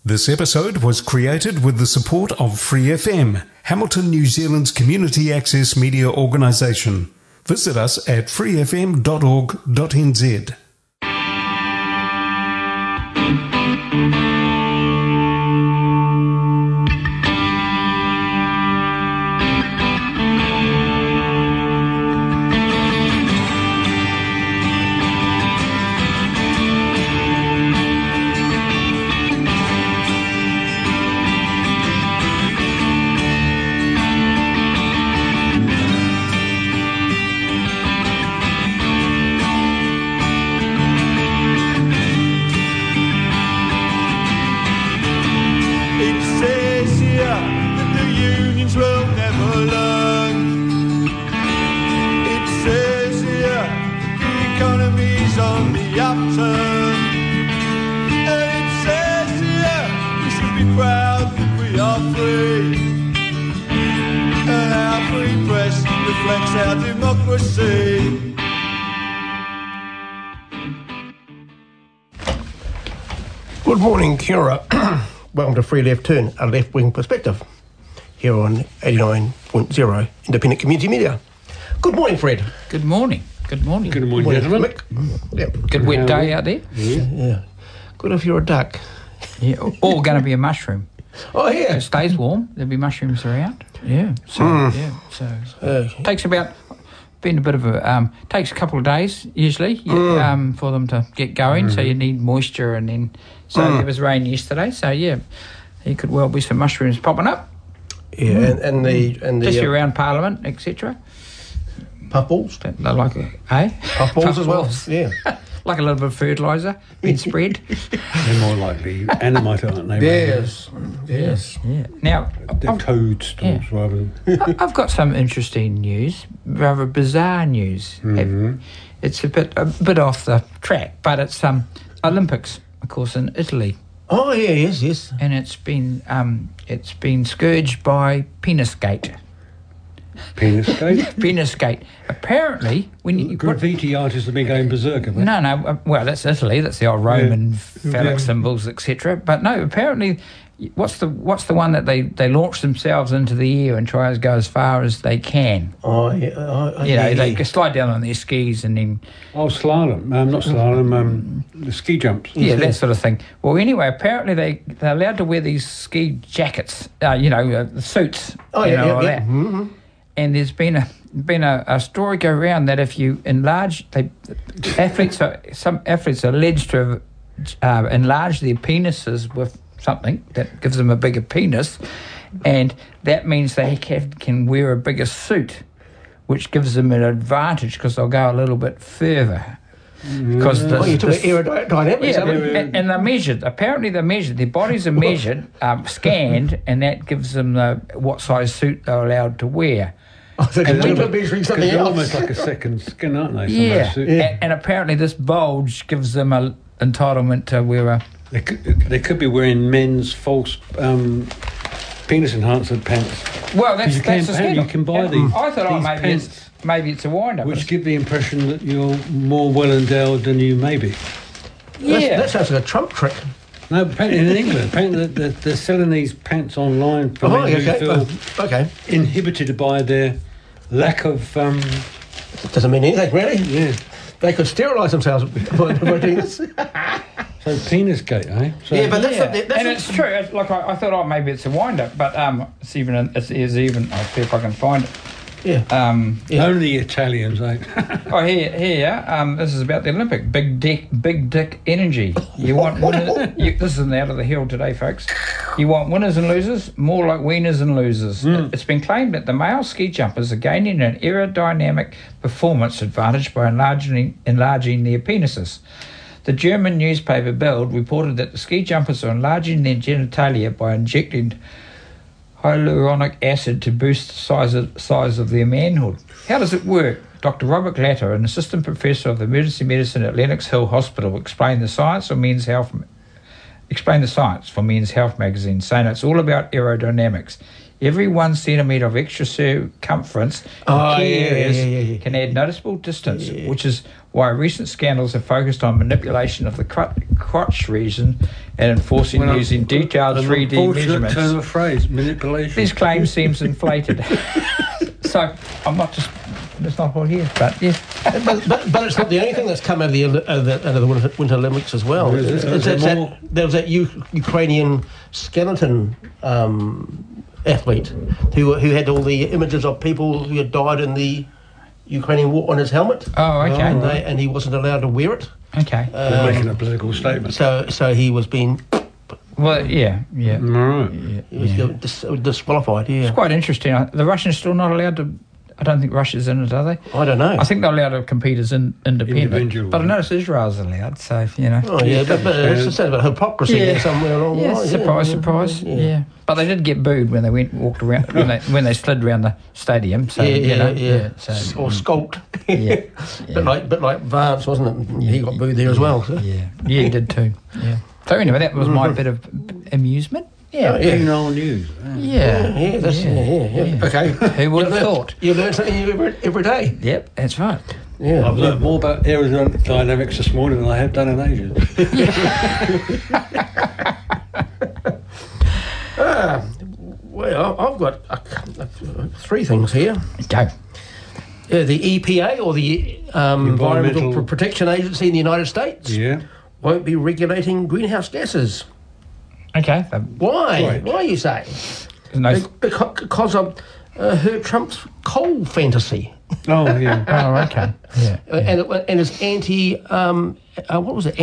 This episode was created with the support of Free FM, Hamilton, New Zealand's community access media organisation. Visit us at freefm.org.nz. Good morning, kia ora. Welcome to Free Left Turn, a left-wing perspective, here on 89.0 Independent Community Media. Good morning, Fred. Good morning. Good morning. Good morning, gentlemen. Yep. Good wet day out there. Yeah. Good if you're a duck. Yeah, or going to be a mushroom. Oh, yeah. It stays warm. There'll be mushrooms around. Yeah. So takes about been a bit of a takes a couple of days usually for them to get going. So you need moisture, and then there was rain yesterday. So yeah, there could well be some mushrooms popping up. Yeah, and the especially around Parliament, etc. Puffballs. They like Puffballs as well. Puffballs. Yeah. Like a little bit of fertiliser being spread. They're more likely animate, aren't they? Yes. Yeah. Now, they're toadstools rather than... I've got some interesting news, rather bizarre news. Mm-hmm. It's a bit off the track, but it's Olympics, of course, in Italy. Oh yeah, yes. And it's been scourged by Penisgate. Penisgate. Apparently, when you graffiti artists have been going berserk, have they? No. Well, that's Italy. That's the old Roman phallic symbols, etc. But no, apparently, what's the one that they launch themselves into the air and try to go as far as they can? Oh yeah. They slide down on their skis and then. Oh, slalom. Not slalom. The ski jumps. Yeah, that sort of thing. Well, anyway, apparently they're allowed to wear these ski jackets. The suits. Oh yeah. That. Mm-hmm. And there's been a story go around that if you enlarge, some athletes are alleged to have enlarged their penises with something that gives them a bigger penis, and that means they can wear a bigger suit, which gives them an advantage because they'll go a little bit further. Because you took aerodynamics. And they're measured. Apparently, they're measured. Their bodies are measured, scanned, and that gives them what size suit they're allowed to wear. Oh, so they're measuring something else. Almost like a second skin, aren't they? Yeah. And apparently, this bulge gives them an entitlement to wear a. They could be wearing men's false penis enhancer pants. Well, that's you can buy these. I thought pants. Maybe it's a wind-up. Which give the impression that you're more well-endowed than you may be. Yeah. That sounds like a Trump trick. No, apparently in England, they're selling these pants online for men who feel inhibited by their lack of... It doesn't mean anything, really. Yeah. They could sterilise themselves by doing this. So Penisgate, eh? So, yeah, but that's it's true. Like I thought, maybe it's a wind-up, but it's even. I'll see if I can find it. Yeah. Only Italians, eh? Here. This is about the Olympic big dick energy. You want winners? This is out of the Herald today, folks. You want winners and losers? More like wieners and losers. It's been claimed that the male ski jumpers are gaining an aerodynamic performance advantage by enlarging their penises. The German newspaper Bild reported that the ski jumpers are enlarging their genitalia by injecting hyaluronic acid to boost the size of their manhood. How does it work? Dr. Robert Glatter, an assistant professor of emergency medicine at Lenox Hill Hospital, explained the science for Men's Health magazine, saying it's all about aerodynamics. Every 1 centimetre of extra circumference in key areas can add noticeable distance, which is why recent scandals have focused on manipulation of the crotch region and enforcing using detailed 3D measurements. Turn of phrase, manipulation. These claims seems inflated. So I'm not just. It's not all here, but yeah. but it's not the only thing that's come out of the Winter Olympics as well. There was that Ukrainian skeleton athlete who had all the images of people who had died in the Ukrainian war on his helmet. Oh, okay. And he wasn't allowed to wear it. Okay. Making a political statement. So he was being. Well, yeah. Right. He was disqualified. Yeah. It's quite interesting. The Russians still not allowed to. I don't think Russia's in it, are they? I don't know. I think they're allowed to compete as independent. But I notice Israel's allowed, so, you know. Oh, yeah, but it's just about hypocrisy there somewhere along the line. Surprise. Yeah. But they did get booed when they walked around, when they slid around the stadium. So, So, or skulked. Yeah. Bit like Vance, wasn't it? He got booed there as well. So. Yeah, he did too. Yeah. So anyway, that was my bit of amusement. Yeah, news. Yeah. Okay. Who would have thought? You learn something new every day. Yep, that's right. Yeah. I've learned more about aerodynamics this morning than I have done in ages. Well, I've got three things here. Go. The EPA, or the Environmental Protection Agency in the United States, won't be regulating greenhouse gases. Okay. Why? Why, you say? Because of Trump's coal fantasy. Oh, yeah. Oh, okay. Yeah. And it's what was it?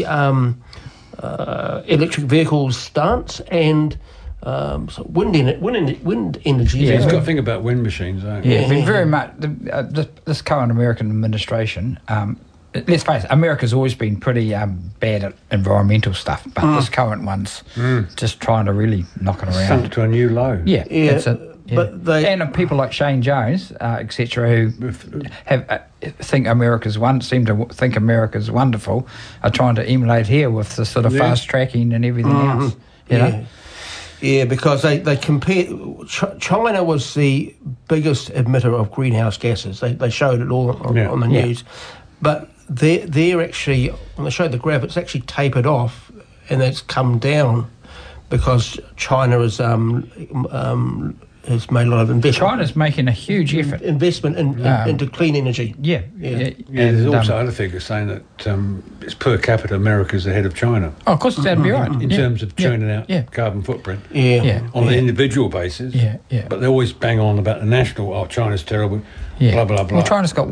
Electric vehicles stance and wind energy. Yeah, he's got to think about wind machines, don't he? Yeah, been very much. This current American administration, let's face it, America's always been pretty bad at environmental stuff, but this current one's just trying to really knock it around. Sunk to a new low. Yeah. That's it. Yeah. But and people like Shane Jones, etc., who have seem to think America's wonderful, are trying to emulate here with the sort of fast tracking and everything else. You know? Yeah, because they compare. China was the biggest emitter of greenhouse gases. They showed it all on the news, but they're actually, when they showed the graph, it's actually tapered off and it's come down because China has made a lot of investment. China's making a huge effort. Investment into clean energy. Yeah. There's also other figures saying that it's per capita America's ahead of China. Oh, of course, that'd be right. In terms of churning out carbon footprint. On an individual basis. But they always bang on about the national, China's terrible, blah, blah, blah. Well, China's got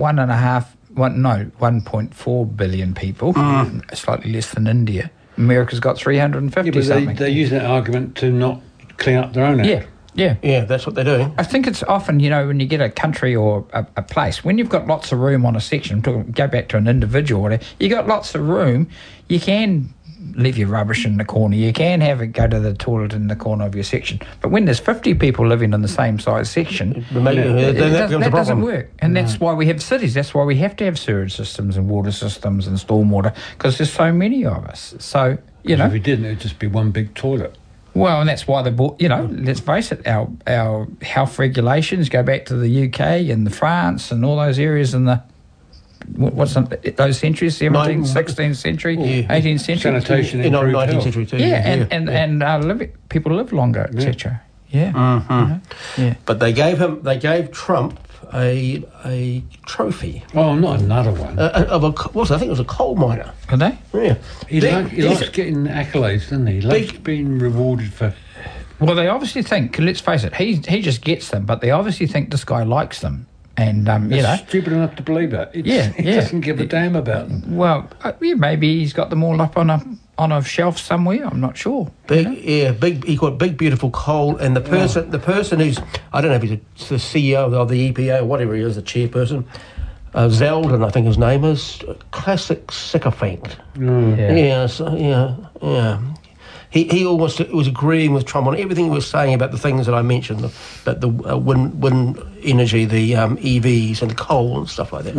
1.4 billion people, slightly less than India. America's got 350 something. They use that argument to not clean up their own act. Yeah, that's what they're doing. I think it's often, when you get a country or a place, when you've got lots of room on a section, go back to an individual, you got lots of room, you can leave your rubbish in the corner, you can go to the toilet in the corner of your section. But when there's 50 people living in the same size section, that doesn't work. And that's why we have cities, that's why we have to have sewage systems and water systems and stormwater, because there's so many of us. So, if we didn't, it'd just be one big toilet. Well, and that's why they bought, let's face it, our health regulations go back to the UK and the France and all those areas in the, those centuries, 17th, 16th century, 18th century. Sanitation in 19th century too. And people live longer, etc. But they gave Trump a trophy. Oh, not another one. I think it was a coal miner. Are they? Yeah. He likes getting accolades, doesn't he? He likes being rewarded for... Well, they obviously think, let's face it, he just gets them, but they obviously think this guy likes them. And, stupid enough to believe it. He doesn't give a damn about them. Well, maybe he's got them all up on a shelf somewhere. I'm not sure. Big. He got big, beautiful coal, and the person who's, I don't know if he's the CEO of the EPA or whatever he is, the chairperson, Zeldin, I think his name is, classic sycophant. He almost was agreeing with Trump on everything he was saying about the things that I mentioned, about the wind energy, the EVs and coal and stuff like that.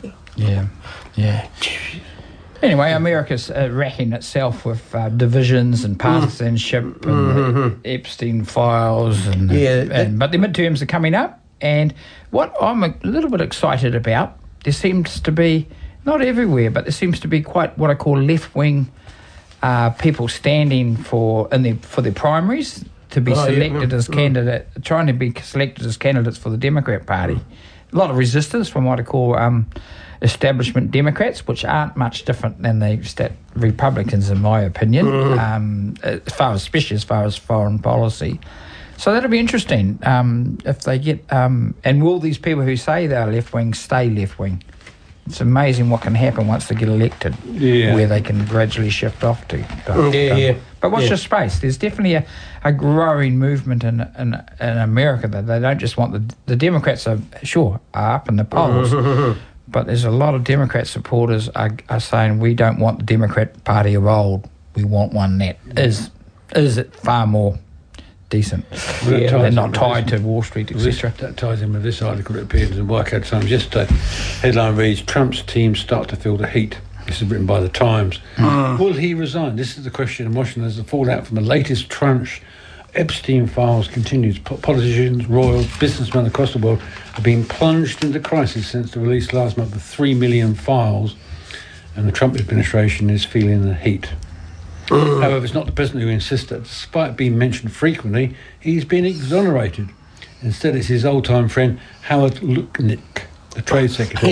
Anyway, America's racking itself with divisions and partisanship and the Epstein files, but the midterms are coming up, and what I'm a little bit excited about, there seems to be not everywhere, but there seems to be quite what I call left-wing people standing for their primaries to be selected as trying to be selected as candidates for the Democrat Party. A lot of resistance from what I call establishment Democrats, which aren't much different than the Republicans, in my opinion, especially as far as foreign policy. So that'll be interesting if they get... and will these people who say they're left-wing stay left-wing? It's amazing what can happen once they get elected, where they can gradually shift off to. But watch your space. There's definitely a growing movement in America that they don't just want the Democrats are up in the polls, but there's a lot of Democrat supporters are saying we don't want the Democrat Party of old. We want one that is far more decent. They're not tied to Wall Street, etc. That ties in with this article that appeared in the Waikato Times yesterday. Headline reads, Trump's team start to feel the heat. This is written by the Times. Will he resign? This is the question in Washington as the fallout from the latest tranche Epstein files continues. Politicians, royals, businessmen across the world have been plunged into crisis since the release last month of 3 million files, and the Trump administration is feeling the heat. However, it's not the president who insists that despite being mentioned frequently, he's been exonerated. Instead, it's his old-time friend Howard Lutnick, the trade secretary.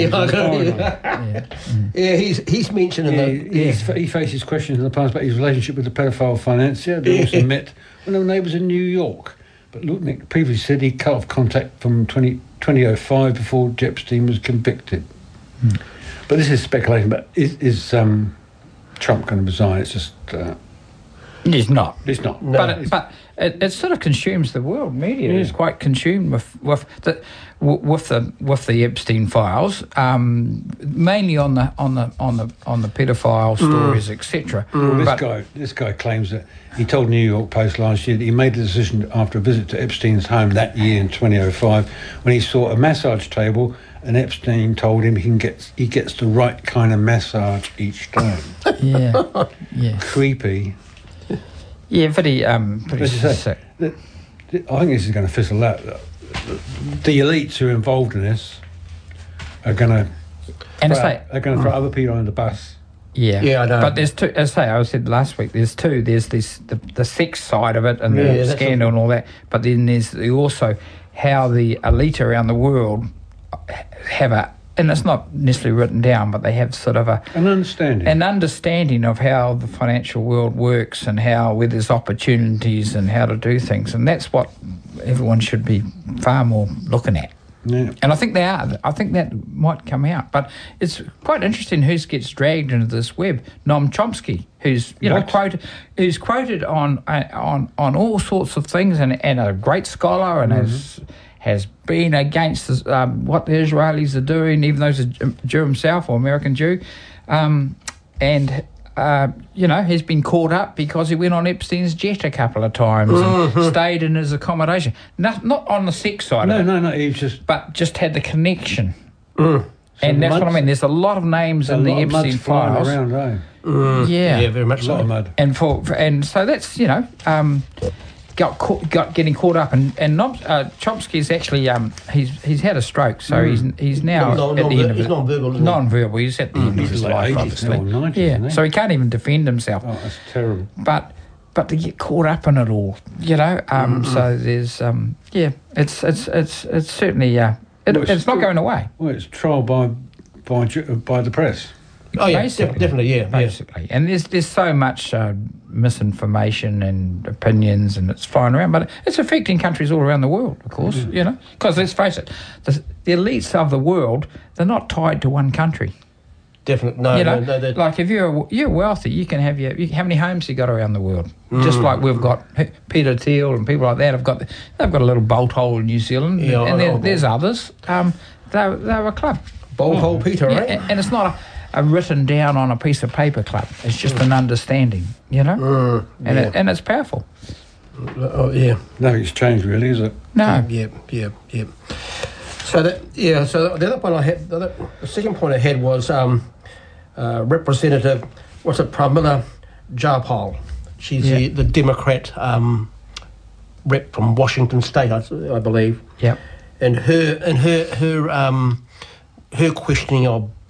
He's mentioned in he faces questions in the past about his relationship with the pedophile financier. They also met when they were neighbours in New York. But Lutnick previously said he cut off contact from 2005 before Epstein was convicted. But this is speculation. But is Trump going to resign? It's just... It's not. It's not. No. But it sort of consumes the world. Media is quite consumed with the Epstein files, mainly on the paedophile stories, etc. Well, this guy claims that he told New York Post last year that he made the decision after a visit to Epstein's home that year in 2005 when he saw a massage table. And Epstein told him he gets the right kind of massage each time. Creepy. Yeah, pretty sick. I think this is going to fizzle out. The elites who are involved in this are going to throw other people on the bus. Yeah, I know. But there's two. As I said last week, there's two. There's the sex side of it and the scandal and all that. But then there's also how the elite around the world have and it's not necessarily written down, but they have sort of an understanding of how the financial world works and where there's opportunities and how to do things, and that's what everyone should be far more looking at. Yeah. And I think they are. I think that might come out, but it's quite interesting who gets dragged into this web. Noam Chomsky, who's quoted on all sorts of things, and a great scholar, and has been against what the Israelis are doing, even though he's a Jew himself or American Jew, he's been caught up because he went on Epstein's jet a couple of times and stayed in his accommodation. Not on the sex side of it. No, but just had the connection. And that's what I mean. There's a lot of names in the Epstein files. Around, yeah, very much a lot of mud. And so that's getting caught up, and Chomsky's actually he's had a stroke, so he's now at the end of it. He's non-verbal, isn't he? Non-verbal. He's at the end of his life, obviously. 90s, so he can't even defend himself. Oh, that's terrible. But to get caught up in it all, so there's it's certainly it's not going away. Well, it's trial by the press. Oh yeah, definitely, basically. Yeah. And there's so much misinformation and opinions, and it's flying around, but it's affecting countries all around the world, of course. Because let's face it, the elites of the world, they're not tied to one country. Definitely, no. Like if you're wealthy, you can have how many homes you got around the world? Just like we've got Peter Thiel and people like that they've got a little bolt hole in New Zealand, and there's others. They're a club. Bolt hole Peter, right? And it's not a written down on a piece of paper club. It's just an understanding, and it's powerful. Oh yeah. Nothing's changed really, is it? No. Yeah. So the other point I had, the second point I had was Representative, Pramila Jayapal. She's the Democrat rep from Washington State, I believe. Yeah. And her questioning of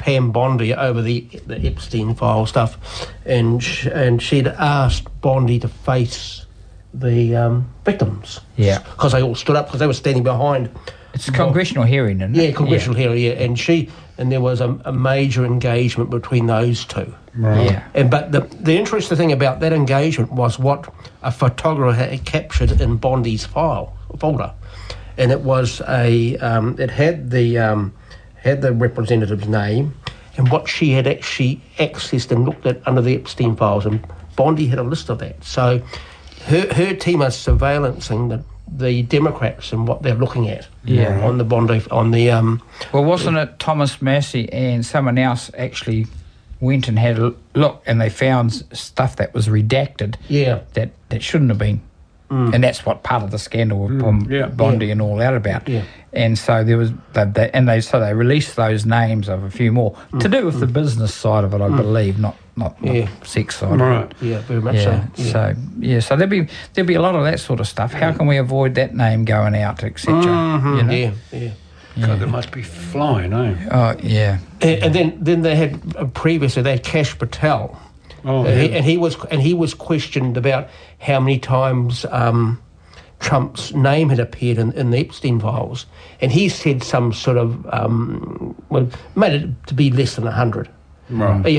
Pam Bondi over the Epstein file stuff, and she'd asked Bondi to face the victims. Yeah. Because they all stood up because they were standing behind. It's a congressional hearing, isn't it? Yeah, congressional hearing. Yeah, and there was a major engagement between those two. Right. Yeah. But the interesting thing about that engagement was what a photographer had captured in Bondi's folder, and it was it had the representative's name and what she had actually accessed and looked at under the Epstein files, and Bondi had a list of that. So her team are surveillancing the Democrats and what they're looking at on the Bondi Well, wasn't it Thomas Massey and someone else actually went and had a look, and they found stuff that was redacted that shouldn't have been. And that's what part of the scandal of Bondi and all that about. Yeah. And so there was, they released those names of a few more to do with the business side of it, I believe, not sex side. Right. Yeah, very much so. Yeah. So there'll be a lot of that sort of stuff. How can we avoid that name going out, etc.? Mm-hmm. You know? Yeah. God, they must be flying, eh? Oh, yeah. And then they had previously they had Kash Patel. And he was questioned about how many times Trump's name had appeared in the Epstein files, and he said some sort of made it to be less than 100. Right.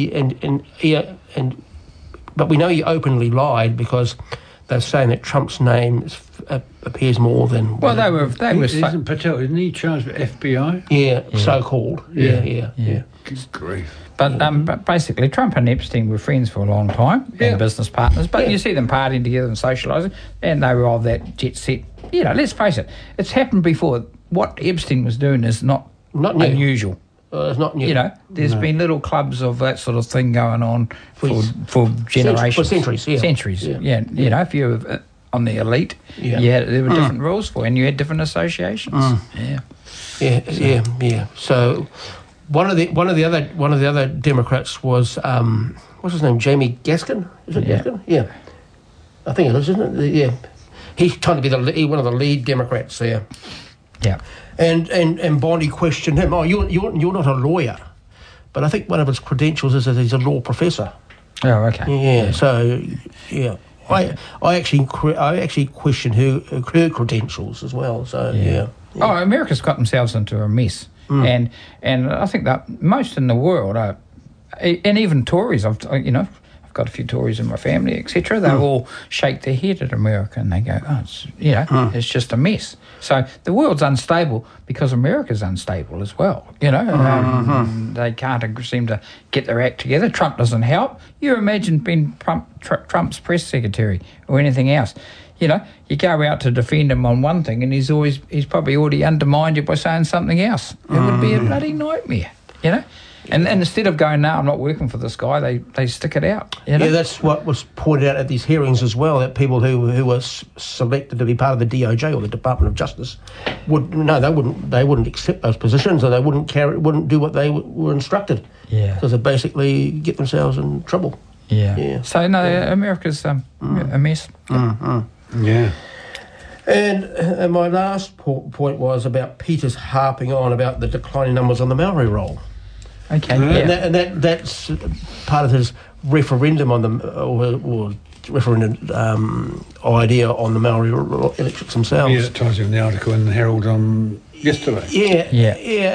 But we know he openly lied because they're saying that Trump's name appears more than. Well, they were. Isn't Patel? Isn't he charged with FBI? Yeah, so-called. Yeah. Good grief. But basically, Trump and Epstein were friends for a long time and business partners. But you see them partying together and socialising, and they were of that jet set. You know, let's face it, it's happened before. What Epstein was doing is not unusual. It's not new. You know, there's been little clubs of that sort of thing going on for generations. For centuries, yeah. Centuries, yeah. You know, if you were on the elite, there were different rules for you, and you had different associations. Yeah. So one of the other Democrats was what's his name? Jamie Gaskin? Is it Gaskin? Yeah. I think it is, isn't it? Yeah. He's trying to be one of the lead Democrats there. Yeah. And Bondi questioned him. Oh, you're not a lawyer, but I think one of his credentials is that he's a law professor. Oh, okay. Yeah. So, yeah, I actually questioned her credentials as well. So yeah. Oh, America's got themselves into a mess, and I think that most in the world are, and even Tories. I've got a few Tories in my family, etc. They all shake their head at America and they go, it's just a mess. So the world's unstable because America's unstable as well. You know, they can't seem to get their act together. Trump doesn't help. You imagine being Trump's press secretary or anything else. You know, you go out to defend him on one thing and he's probably already undermined you by saying something else. It would be a bloody nightmare, you know. And instead of going, no, I'm not working for this guy, they stick it out. You know? Yeah, that's what was pointed out at these hearings as well, that people who were selected to be part of the DOJ or the Department of Justice they wouldn't accept those positions, or they wouldn't do what they were instructed. Yeah. Because they basically get themselves in trouble. Yeah. So, America's a mess. Yeah. And my last point was about Peter's harping on about the declining numbers on the Maori roll. Okay. And that's part of his referendum on the or referendum idea on the Maori electorates themselves. Yeah, it ties in the article in the Herald yesterday. Yeah,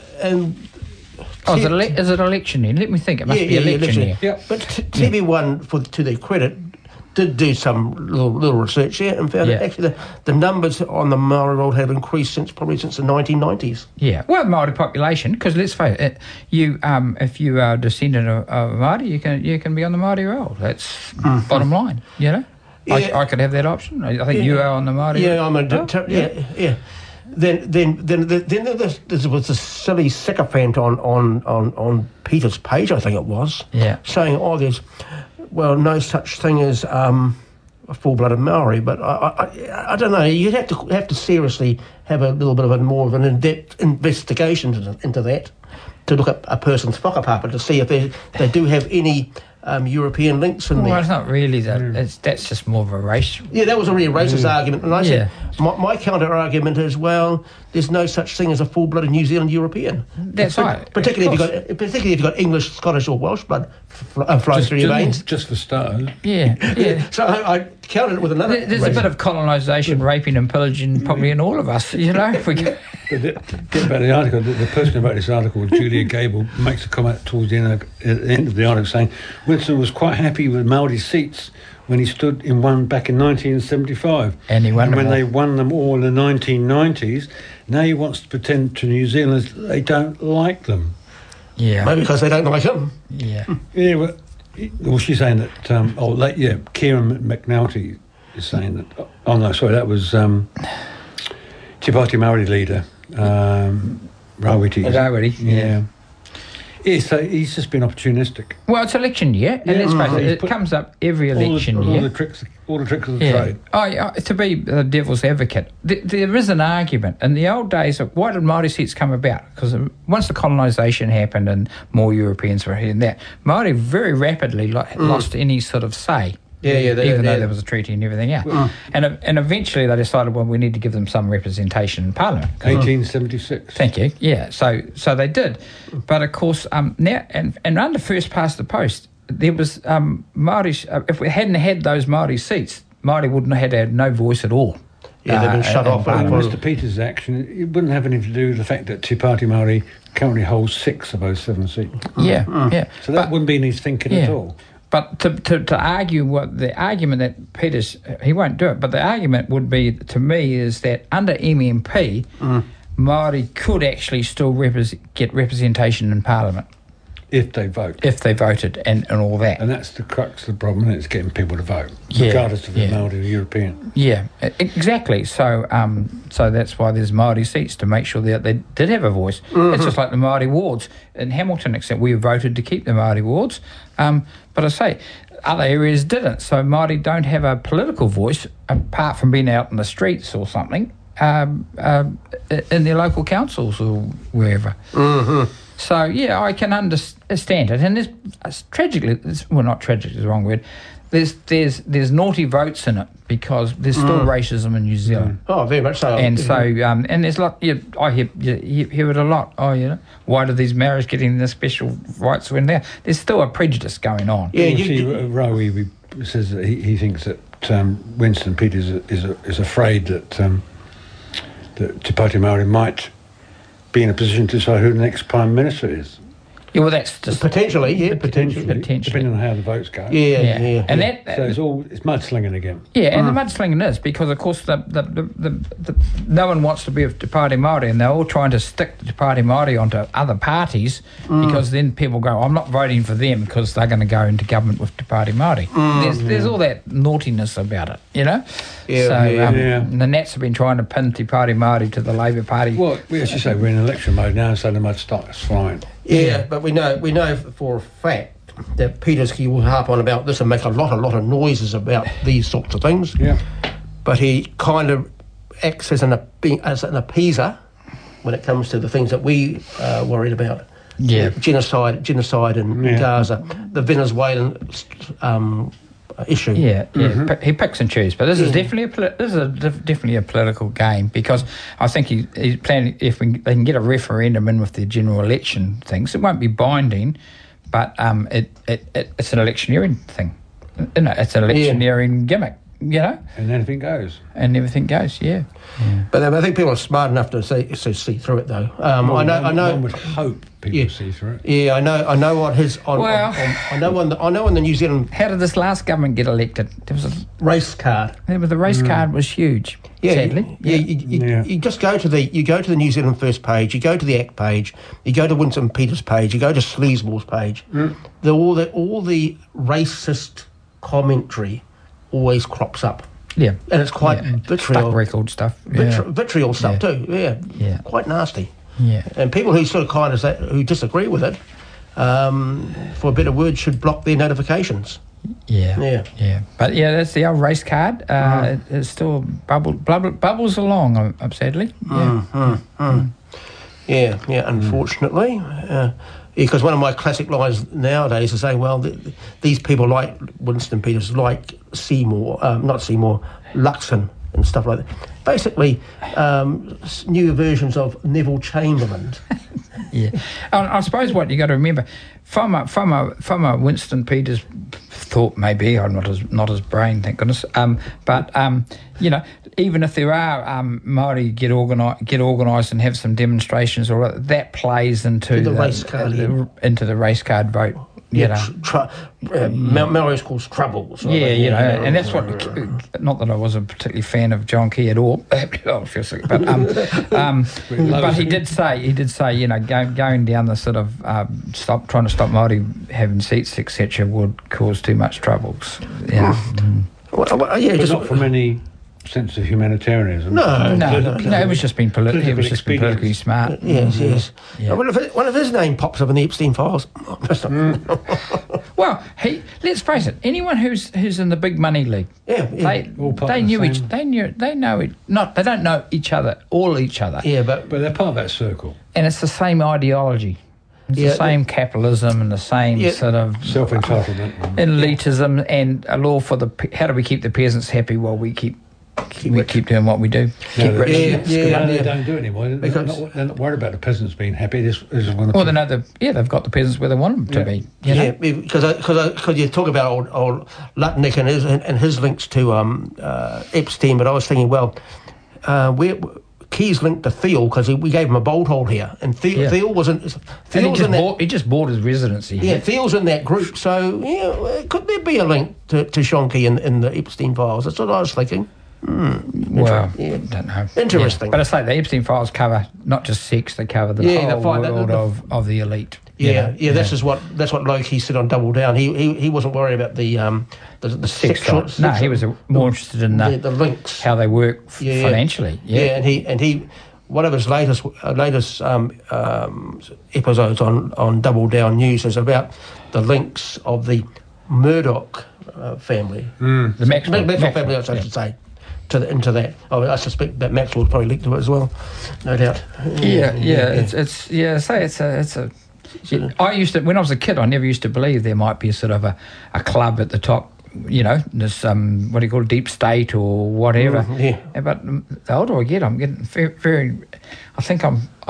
is it election year? Let me think. It must be election year. Yeah. But TV1, to their credit, did do some little research here and found that actually the numbers on the Maori roll have increased since the 1990s. Yeah, well, Maori population, because let's face it, if you are a descendant of Maori, you can be on the Maori roll. That's bottom line, you know. Yeah. I could have that option. I think you are on the Maori. Yeah, I'm yeah. Then there was a silly sycophant on Peter's page, I think it was, saying, there's no such thing as a full-blooded Maori, but I don't know. You'd have to seriously have a little bit of more of an in-depth investigation into that, to look at a person's whakapapa to see if they do have any European links in Well, there. it's not really that. That's just more of a race. Yeah, that was a really racist argument. And I said, my counter-argument is, well, there's no such thing as a full-blooded New Zealand European. That's right. Particularly if you've got English, Scottish or Welsh blood flowing through your veins. Just for starters. Yeah. So I countered it with another. There's a bit of colonisation, raping and pillaging probably in all of us, if we go. But get back to the article, the person who wrote this article, Julia Gable, makes a comment towards the end of the article saying Winston was quite happy with Māori seats when he stood in one back in 1975. And he won them when all. they won them all in the 1990s, now he wants to pretend to New Zealanders that they don't like them. Yeah. Maybe because they don't like him. Yeah. Yeah, well she's saying that, Kieran McNulty is saying that, oh no, sorry, that was Te Pāti Māori leader, Rawiti. Rawiti, yeah. Yeah, so he's just been opportunistic. Well, it's election year, and let's face it, it comes up every election year. All the tricks of the trade. To be the devil's advocate, there is an argument. In the old days, why did Māori seats come about? Because once the colonisation happened and more Europeans were here and that, Māori very rapidly lost any sort of say. Even though there was a treaty and everything else. And eventually they decided, well, we need to give them some representation in Parliament. 1876. Thank you. Yeah, so they did. But, of course, now, and under first past the post, there was Māori, if we hadn't had those Māori seats, Māori wouldn't have had no voice at all. Yeah, they've been shut off. Mr. Peters' action, it wouldn't have anything to do with the fact that Te Pāti Māori currently holds 6 of those 7 seats. Yeah. So that wouldn't be in his thinking at all. But to argue what the argument that Peters, he won't do it, but the argument would be, to me, is that under MMP, Māori could actually still get representation in Parliament. If they vote. If they voted and all that. And that's the crux of the problem, and it's getting people to vote, regardless of the Māori or European. Yeah, exactly. So so that's why there's Māori seats, to make sure that they did have a voice. It's just like the Māori wards in Hamilton, except we voted to keep the Māori wards. But I say, other areas didn't. So Māori don't have a political voice, apart from being out in the streets or something, in their local councils or wherever. So, I can understand it. And there's tragically, well, not tragically is the wrong word, there's naughty votes in it, because there's still racism in New Zealand. Oh, very much so. And so, and there's a lot, I hear it a lot. Why do these Maoris getting the special rights when there's still a prejudice going on? Yeah, Rowie says that he thinks that Winston Peters is afraid that Te Pāti Māori might be in a position to decide who the next Prime Minister is. Yeah, well, that's just... Potentially. Depending on how the votes go. Yeah. And so it's mudslinging again. Yeah, and the mudslinging is because, of course, no one wants to be with Te Pāti Māori, and they're all trying to stick Te Pāti Māori onto other parties, because then people go, I'm not voting for them because they're going to go into government with Te Pāti Māori. There's all that naughtiness about it, Yeah. And the Nats have been trying to pin Te Pāti Māori to the Labour Party. Well, as you say, we're in election mode now, so the mud starts flying. Yeah, but we know for a fact that Peters, he will harp on about this and make a lot of noises about these sorts of things. Yeah. But he kind of acts as an appeaser when it comes to the things that we are worried about. Yeah. Genocide in Gaza, the Venezuelan issue. Yeah. He picks and chooses, but this is definitely a political game, because I think he's planning, if they can get a referendum in with the general election things, it won't be binding, but it's an electioneering thing. It's an electioneering gimmick, And anything goes. And everything goes, yeah. But I think people are smart enough to see through it, though. I know. One would hope people see through it. Yeah, I know what his. I know on the New Zealand. How did this last government get elected? There was a race card. The race card was huge. Yeah, sadly. You just go to the New Zealand First page. You go to the ACT page. You go to Winston Peters page. You go to Sleazemore's page. All the racist commentary always crops up. Yeah, and it's quite vitriol record stuff. Vitriol stuff too. Yeah, quite nasty. Yeah, and people who sort of who disagree with it, for a better word, should block their notifications. Yeah. But that's the old race card. It's still bubbles along, sadly. Yeah. Unfortunately, Because one of my classic lines nowadays is saying, well, these people like Winston Peters, like Seymour, Luxon and stuff like that. Basically, new versions of Neville Chamberlain. Yeah, I suppose what you got to remember from a Winston Peters thought, maybe I'm not his brain, thank goodness. You know, even if there are Maori get organised and have some demonstrations, or that plays into the race card, into the race card vote. You know, Maori's called troubles. And that's what. Not that I was a particularly fan of John Key at all. I feel sick, but he did say, you know, going down the sort of trying to stop Maori having seats, etc., would cause too much troubles. Yeah, but not from any sense of humanitarianism. No. It was just being politically smart. Yes. Yeah. One of his name pops up in the Epstein files. Well, let's face it. Anyone who's in the big money league, they don't know each other. Yeah, but they're part of that circle, and it's the same ideology. It's the same capitalism and the same sort of self-entitlement, elitism, and a law for how do we keep the peasants happy while we keep doing what we do. They don't do it anymore. They're not worried about the peasants being happy. They've got the peasants where they want them to be. You know? Because you talk about old Lutnick and his links to Epstein, but I was thinking, Key's linked to Thiel because we gave him a bolt hold here, and Thiel wasn't. He just bought his residency. Yeah, Thiel's in that group, so could there be a link to Sean Key in the Epstein files? That's what I was thinking. Don't know. Interesting. But I say the Epstein files cover not just sex; they cover the whole world of the elite. That's what Loki said on Double Down. He wasn't worried about the sexual. No, he was more interested in the links, how they work financially. And he one of his latest episodes on Double Down News is about the links of the Murdoch family, the Maxwell family, I should say. Into that, I suspect that Maxwell probably linked to it as well, no doubt. I used to, when I was a kid, I never used to believe there might be a sort of a club at the top, you know, this what do you call it, deep state or whatever. But the older I get, I'm getting very. I think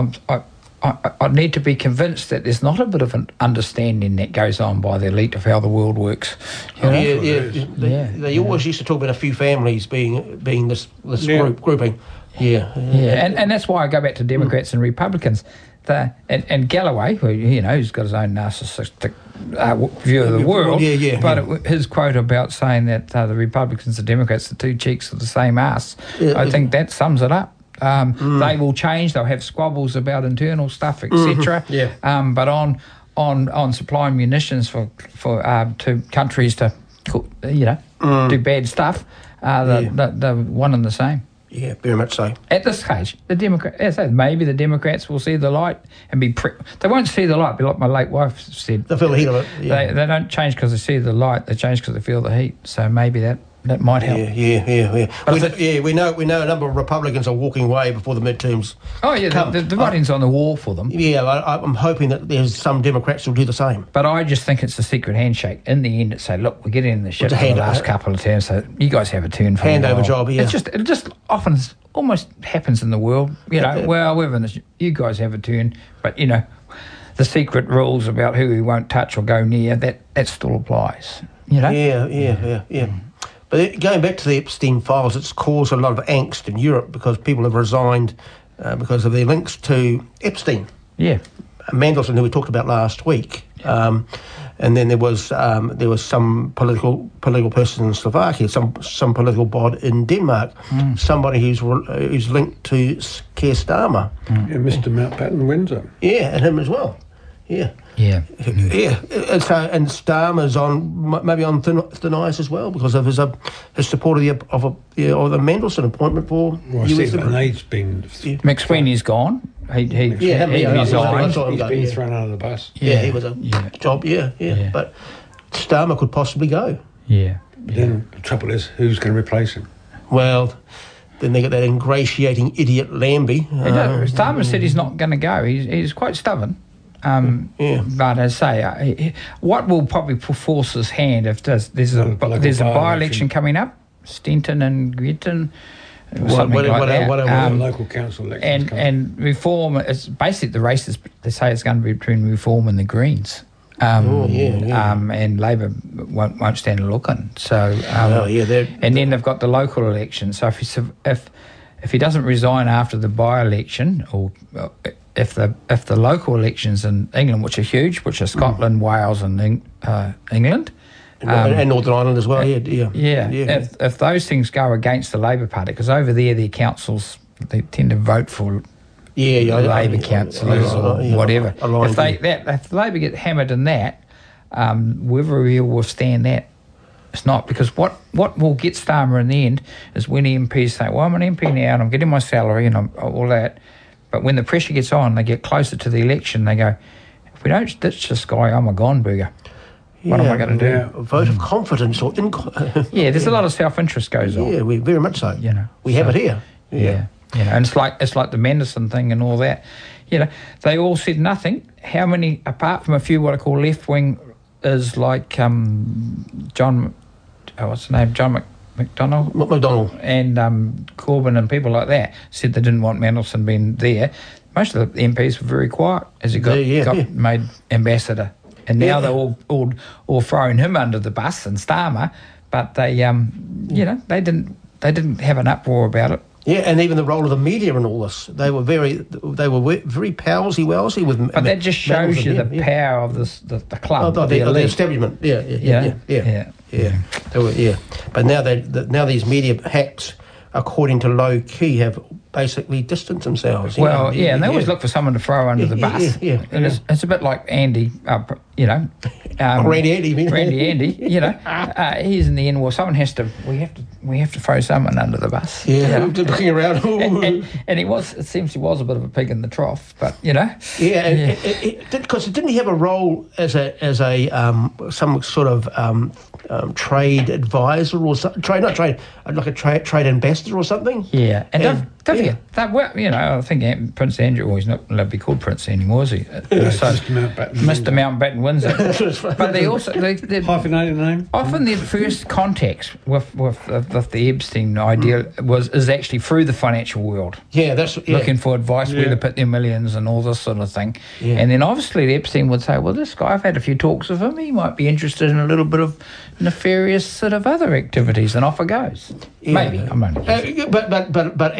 I need to be convinced that there's not a bit of an understanding that goes on by the elite of how the world works. You know? They always used to talk about a few families being this grouping. And that's why I go back to Democrats and Republicans. And Galloway, who who's got his own narcissistic view of the world, but his quote about saying that the Republicans and Democrats are two cheeks of the same ass, I think that sums it up. They will change. They'll have squabbles about internal stuff, etc. But on supplying munitions for to countries to do bad stuff, they're one and the same. Yeah, very much so. At this stage, maybe the Democrats will see the light and be. They won't see the light. Be like my late wife said. They feel the heat of it. Yeah. They don't change because they see the light. They change because they feel the heat. So maybe that might help. We know a number of Republicans are walking away before the midterms. Oh yeah, the writing's on the wall for them. Yeah, I'm hoping that there's some Democrats who'll do the same. But I just think it's a secret handshake. In the end, it's say, look, we're getting in the shit for the last couple of terms, so you guys have a turn for handover job. Yeah, it just often almost happens in the world. You guys have a turn, but the secret rules about who we won't touch or go near that still applies. Yeah. But going back to the Epstein files, it's caused a lot of angst in Europe because people have resigned because of their links to Epstein. Yeah. Mandelson, who we talked about last week. And then there was some political person in Slovakia, some political bod in Denmark, somebody who's linked to Keir Starmer. Mr. Mountbatten Windsor. Yeah, and him as well. Yeah. And Starmer's maybe on thin ice as well because of his support of the Mandelson appointment for. Well, he's been. McSweeney's gone. He resigned. He's been thrown out of the bus. He was a job. But Starmer could possibly go. Yeah. But then the trouble is, who's going to replace him? Well, then they get that ingratiating idiot Lambie. Starmer said he's not going to go. He's quite stubborn. But as I say, what will probably force his hand if there's a by-election coming up, Stenton and Gretton, local council elections and Reform is basically the race they say it's going to be between Reform and the Greens. And Labor won't stand a look in. So, and then they've got the local election. So if he doesn't resign after the by-election, or if the local elections in England, which are huge, which are Scotland, Wales, and England. And Northern Ireland as well, If those things go against the Labor Party, because over there their councils, they tend to vote for Labor councillors or whatever. If Labor get hammered in that, whether he'll withstand that, it's not. Because what will get Starmer in the end is when MPs say, well, I'm an MP now and I'm getting my salary and all that, but when the pressure gets on, they get closer to the election, they go, if we don't ditch this guy, I'm a gone burger. What am I going to do? A vote of confidence or there's a lot of self-interest goes on. Yeah, we very much so. We have it here. Yeah. And it's like the Manderson thing and all that. They all said nothing. How many, apart from a few what I call left-wing, is like John McDonnell and Corbyn and people like that said they didn't want Mandelson being there. Most of the MPs were very quiet as he got made ambassador. And now they're all throwing him under the bus and Starmer, but they they didn't have an uproar about it. Yeah, and even the role of the media in all this, they were very palsy-walsy with. But that just shows you the power of the club, the establishment. Yeah. They were, but now these media hacks, according to Low Key, have basically distanced themselves. And they always look for someone to throw under the bus. And it's a bit like Andy, Randy Andy. Randy Andy, he's in the end. Well, someone has to. We have to throw someone under the bus. Looking around. and he was. It seems he was a bit of a pig in the trough, but because didn't he have a role as a some sort of trade advisor or like a trade ambassador or something? Yeah, and don't forget that. I think Prince Andrew. He's not allowed to be called Prince anymore, is he? Mr. Mountbatten Windsor. But they also hyphenated name. Often their first contacts with the Epstein idea is actually through the financial world. Looking for advice where to put their millions and all this sort of thing. Yeah. And then obviously Epstein would say, well, this guy, I've had a few talks with him. He might be interested in a little bit of nefarious sort of other activities, and off it goes. Maybe I'm only guessing. But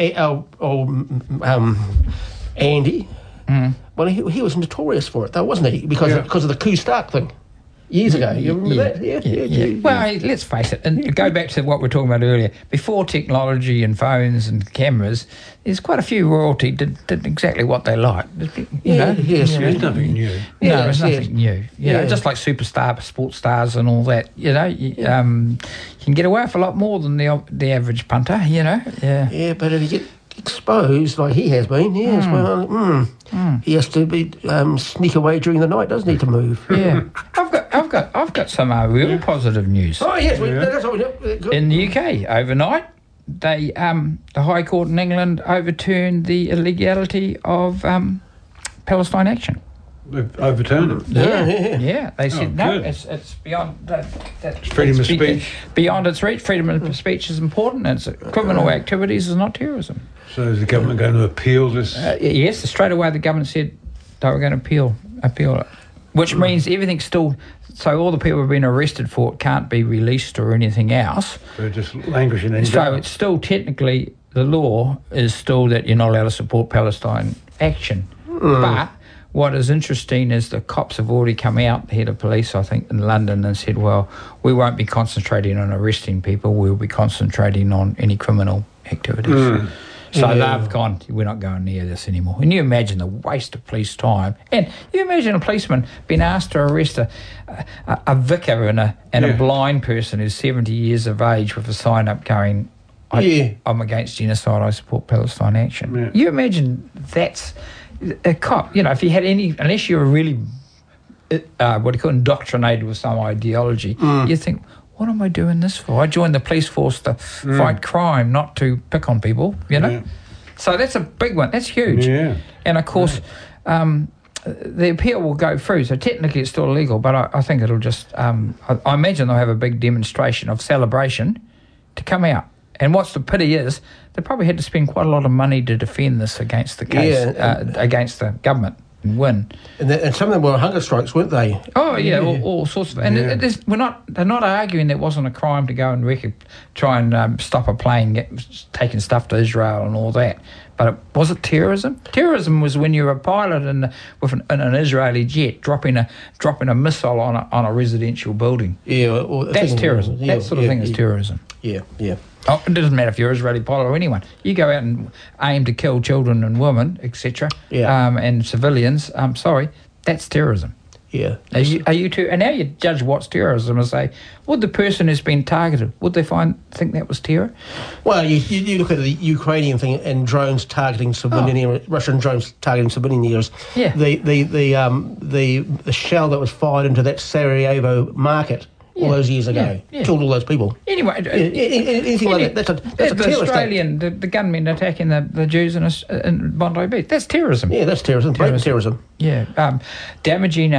Andy. Well, he was notorious for it, though, wasn't he? Because of the Coup Stark thing years ago. You remember that? Yeah. Well, let's face it, and go back to what we were talking about earlier. Before technology and phones and cameras, there's quite a few royalty did exactly what they liked. There's nothing new. There's nothing new. Just like superstar, sports stars and all that. You can get away with a lot more than the average punter. Yeah, but if you get exposed like he has been, he has to sneak away during the night, doesn't he, to move? Yeah, I've got some real positive news. Oh yes, that's what we do. In the UK overnight, they the High Court in England overturned the illegality of Palestine Action. They've overturned it. Yeah. They said no. It's beyond that. Freedom of speech. Beyond its reach. Freedom of speech is important. And criminal activities is not terrorism. So is the government going to appeal this? Yes. Straight away, the government said they were going to appeal it, which means everything's still. So all the people who've been arrested for it can't be released or anything else. They're just languishing in jail. So it's still technically the law is still that you're not allowed to support Palestine Action, but. What is interesting is the cops have already come out, the head of police, I think, in London, and said, well, we won't be concentrating on arresting people, we'll be concentrating on any criminal activities. So they've gone, we're not going near this anymore. And you imagine the waste of police time. And you imagine a policeman being asked to arrest a vicar and a blind person who's 70 years of age with a sign up going, I'm against genocide, I support Palestine Action. Yeah. You imagine that's... A cop, if you had unless you were really, indoctrinated with some ideology, you think, what am I doing this for? I joined the police force to fight crime, not to pick on people, So that's a big one. That's huge. Yeah. And of course, the appeal will go through, so technically it's still illegal, but I think it'll just... I imagine they'll have a big demonstration of celebration to come out. And what's the pity is, they probably had to spend quite a lot of money to defend this against the case, against the government, and win. And some of them were hunger strikes, weren't they? Oh yeah, all sorts of. And they're not arguing that it wasn't a crime to go and try and stop a plane taking stuff to Israel and all that. But was it terrorism? Terrorism was when you're a pilot with an Israeli jet dropping a missile on a residential building. Yeah, that's terrorism. That sort of thing is terrorism. Yeah, yeah. Oh, it doesn't matter if you're Israeli pilot or anyone. You go out and aim to kill children and women, etc. Yeah. And civilians. Sorry, that's terrorism. Yeah. Are you too? And now you judge what's terrorism and say, would the person who's been targeted, would they think that was terror? Well, you look at the Ukrainian thing and drones targeting civilian areas, Russian drones targeting civilian areas. Yeah. The shell that was fired into that Sarajevo market all those years ago killed all those people. Anyway, anything like that. That's a terrorist Australian, the gunmen attacking the Jews in Bondi Beach. That's terrorism. Yeah, that's terrorism. Terrorism. Yeah, damaging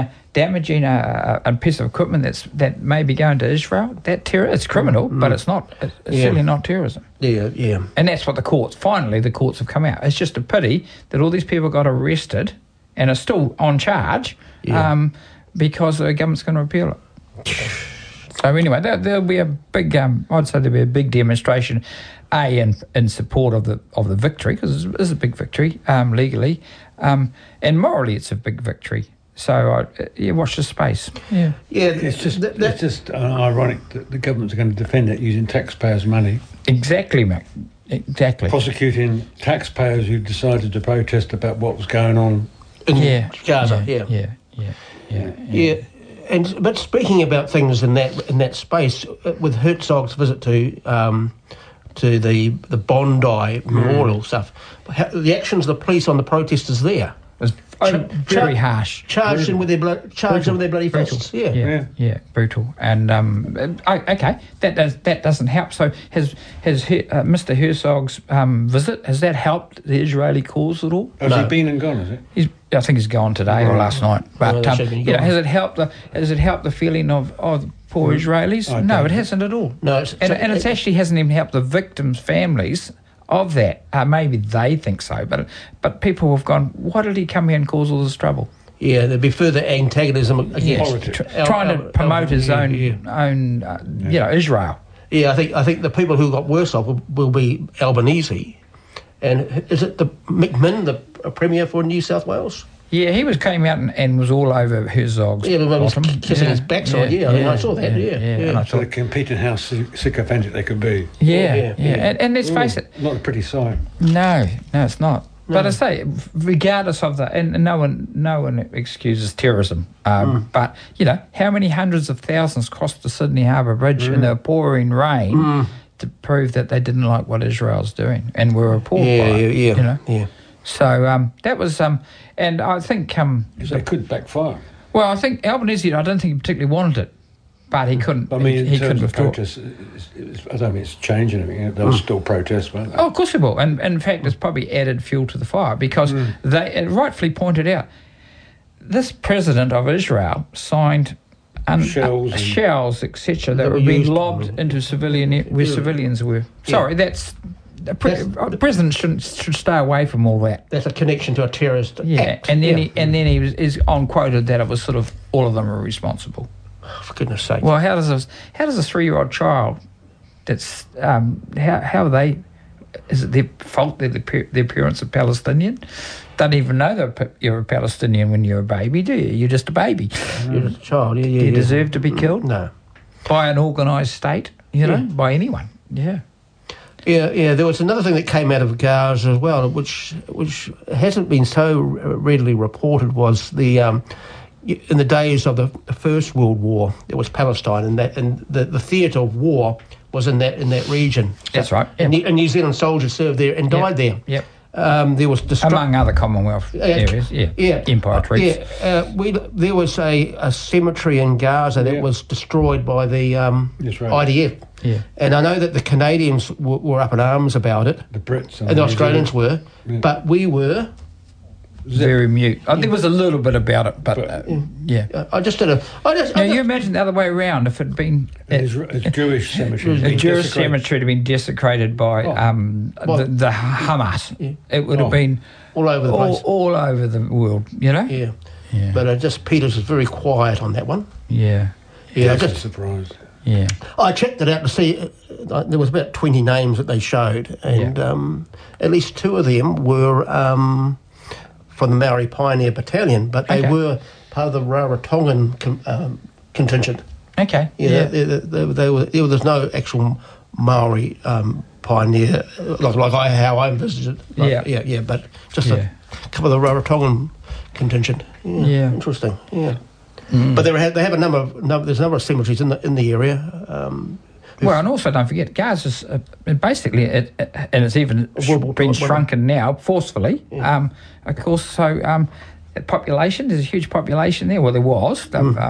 a piece of equipment that may be going to Israel. It's criminal, but it's not. It's certainly not terrorism. Yeah, yeah. And that's what the courts have come out. It's just a pity that all these people got arrested and are still on charge because the government's going to repeal it. So anyway, there'll be a big. I'd say there'll be a big demonstration, in support of the victory, because it's a big victory legally, and morally it's a big victory. So watch the space. Yeah, It's just ironic that the governments are going to defend it using taxpayers' money. Exactly, Mick. Exactly. Prosecuting taxpayers who decided to protest about what was going on in Gaza. Yeah. But speaking about things in that space, with Herzog's visit to the Bondi Memorial stuff, the actions of the police on the protesters there was very harsh. Charged them with their bloody fists. Yeah, brutal. And okay, that doesn't help. So has Mr. Herzog's visit, has that helped the Israeli cause at all? Has he been and gone? Is it? I think he's gone today or last night. But has it helped the feeling of the poor Israelis? No, it hasn't at all. No, it actually hasn't even helped the victims' families of that. Maybe they think so, but people have gone, why did he come here and cause all this trouble? Yeah, there'd be further antagonism against politics. Trying to promote his own Israel. Yeah, I think the people who got worse off will be Albanese. And is it the McMinn, the Premier for New South Wales? Yeah, he came out and was all over Herzog's bottom. Kissing his backside, I saw that, And I thought, to competing how sycophantic they could be. Yeah. And let's face it. Not a pretty sight. No, it's not. No. But I say, regardless of that, and no one excuses terrorism, but, how many hundreds of thousands crossed the Sydney Harbour Bridge in the pouring rain to prove that they didn't like what Israel's doing and were appalled by it, Yeah. So that was, and I think... they could backfire. Well, I think Albanese, I don't think he particularly wanted it, but he couldn't. I mean, he in terms couldn't of protests, I don't think it's changing anything. There will still protests, won't they? Oh, of course they will. And in fact, it's probably added fuel to the fire because they rightfully pointed out this president of Israel signed shells, etc., that were being lobbed into where civilians were. Sorry, that's... A president should stay away from all that. That's a connection to a terrorist act. And then he is on quoted that it was sort of all of them are responsible. Oh, for goodness sake! Well, how does a 3-year-old child? That's how are they? Is it their fault that their parents are Palestinian? Don't even know that you're a Palestinian when you're a baby, do you? You're just a baby. You're just a child. Yeah. Do you deserve to be killed? No. By an organised state, by anyone. Yeah. Yeah. There was another thing that came out of Gaza as well, which hasn't been so readily reported. Was the in the days of the First World War, it was Palestine, and the theatre of war was in that region. That's right. And New Zealand soldiers served there and died there. Yep. There was among other Commonwealth areas. Empire troops. There was a cemetery in Gaza that was destroyed by the IDF. Yeah. And I know that the Canadians were up in arms about it. The Brits and the Australians were, but we were very mute. There was a little bit about it, but yeah. I just did Now you imagine the other way around if it had been a Jewish cemetery. a Jewish cemetery had been desecrated by the Hamas. Yeah. It would have been all over the place. All over the world, you know? Yeah. Yeah. But just Peters was very quiet on that one. Yeah. Yeah, I'm just surprised. Yeah. I checked it out to see. There was about 20 names that they showed, and at least 2 of them were from the Maori Pioneer Battalion, but they were part of the Rarotongan contingent. Okay. Yeah. They were. There's no actual Maori pioneer like how I envisaged it. Yeah. But just a couple of the Rarotongan contingent. Yeah. Interesting. Yeah. But they have a number of there's a number of cemeteries in the area. Well, and also don't forget, Gaza's basically and it's even been shrunken now forcefully. Yeah. Of course, so population, there's a huge population there. Well, there was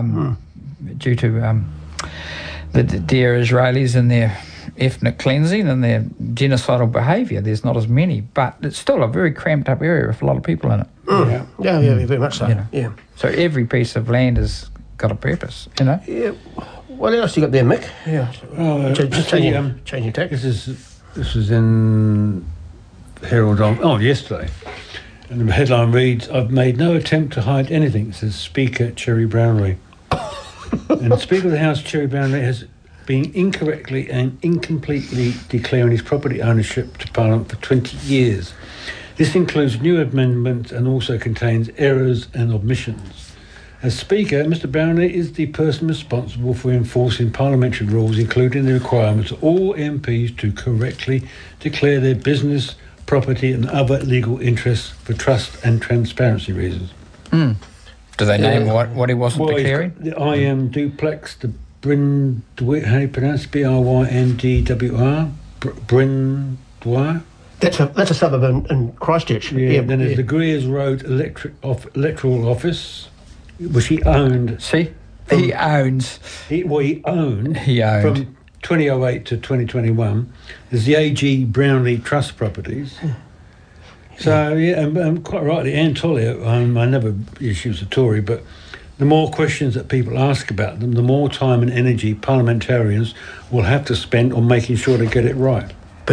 due to the dear Israelis and their ethnic cleansing and their genocidal behaviour. There's not as many, but it's still a very cramped up area with a lot of people in it. Yeah, very much so. You know? Yeah. So every piece of land has got a purpose, you know. Yeah. What else you got there, Mick? Yeah. Just changing tack. This was in Herald yesterday. And the headline reads, "I've made no attempt to hide anything," says Speaker Cherry Brownlee. And Speaker of the House, Cherry Brownlee, has been incorrectly and incompletely declaring his property ownership to Parliament for 20 years. This includes new amendments and also contains errors and omissions. As Speaker, Mr Brownlee is the person responsible for enforcing parliamentary rules, including the requirement of all MPs to correctly declare their business, property and other legal interests for trust and transparency reasons. Do they name what he wasn't declaring? The IM duplex, the Brindwir, how do you pronounce it? BRYNDWR? Brindwir? That's a suburb in Christchurch. Yeah, then there's the Greers Road Electoral Office, which he owned. See? He owned. He owned. From 2008 to 2021. There's the A.G. Brownlee Trust Properties. So, and quite rightly, Anne Tolley, I never, she was a Tory, but the more questions that people ask about them, the more time and energy parliamentarians will have to spend on making sure they get it right.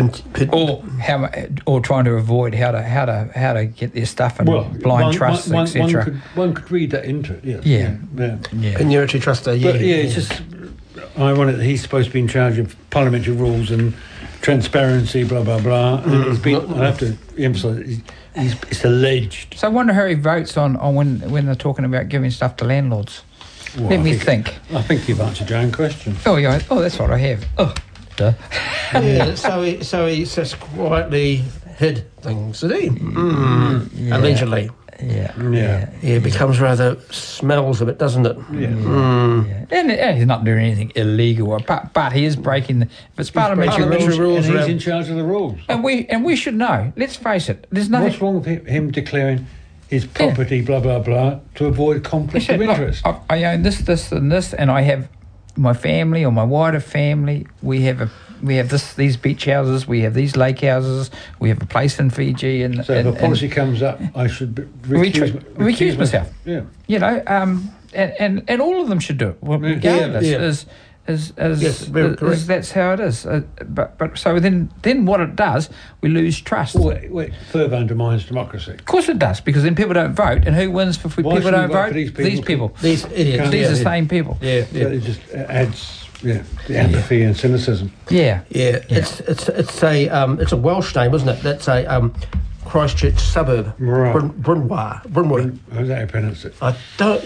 Or trying to avoid how to get their stuff and blind trusts, etc. One could read that into it. Yeah. Penurity trustee. But it's just ironic that he's supposed to be in charge of parliamentary rules and transparency, blah blah blah. And it's been, I have to emphasise, it's alleged. So I wonder how he votes on when they're talking about giving stuff to landlords. Well, Let me think. I think you've answered your own question. Oh yeah. Oh, that's what I have. Oh. Duh. Yeah, so he just quietly hid things, did he? Allegedly. Yeah. It becomes rather smells of it, doesn't it? Yeah. And he's not doing anything illegal, but he is breaking. If it's parliamentary rules, and he's in charge of the rules. And we should know. Let's face it. There's nothing. What's wrong with him declaring his property, blah blah blah, to avoid conflict of interest? Look, I own this, and this, and I have my family or my wider family. We have these beach houses, we have these lake houses, we have a place in Fiji, and so if a policy comes up, I should recuse myself. Yeah, you know, and all of them should do it, regardless. That's how it is. But so then what it does, we lose trust. Wait, further undermines democracy. Of course it does, because then people don't vote, and who wins if people don't vote? These people. These idiots. These are the same people. Yeah. So it just adds the apathy and cynicism. Yeah. It's a Welsh name, isn't it? That's a Christchurch suburb. Right. Brindwir. How's that you pronounce it? I don't.